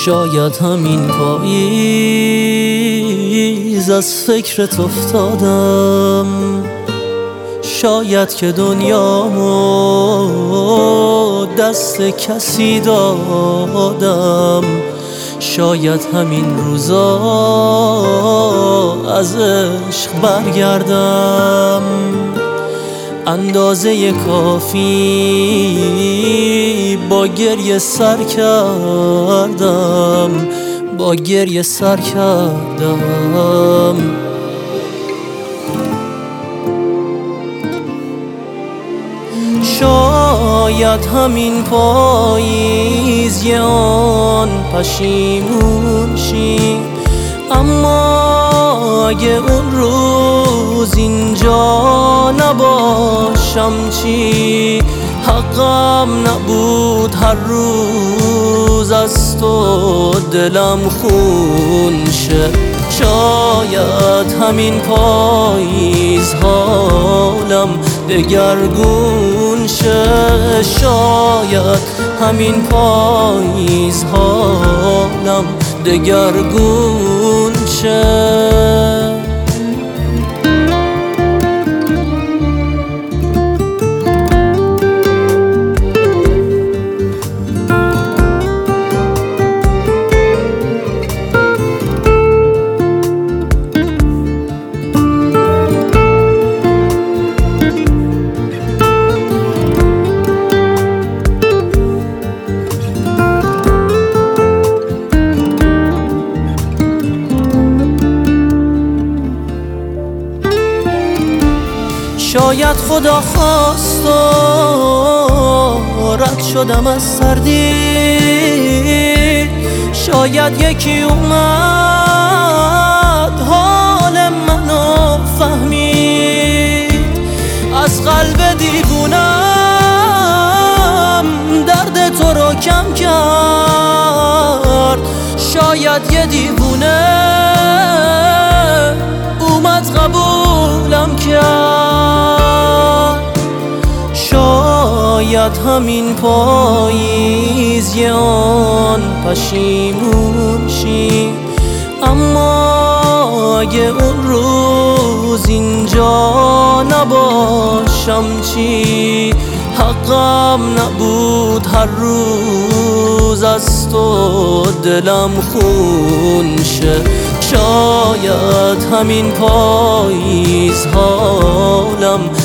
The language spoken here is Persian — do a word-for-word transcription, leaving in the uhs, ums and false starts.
شاید همین پاییز از فکرت افتادم، شاید که دنیامو دست کسی دادم، شاید همین روزا از عشق برگردم. اندازه کافی با گریه سر کردم، با گریه سر کردم. شاید همین پاییز یه آن پشیمون شی، اما اگه اون روز اینجا نباشم چی؟ حقم نبود هر روز از تو دلم خون شه. شاید همین پاییز حالم دگرگون شه، شاید همین پاییز حالم دگرگون شه. شاید خدا خواست و رد شدم از سردی، شاید یکی اومد حال منو فهمید، از قلب دیوونم درد تو رو کم کرد. شاید یه دیوونه اومد قبولم کرد. شاید همین پاییز یه آن پشیمون شی، اما اگه اون روز اینجا نباشم چی؟ حقم نبود هر روز از تو دلم خون شه. شاید همین پاییز حالم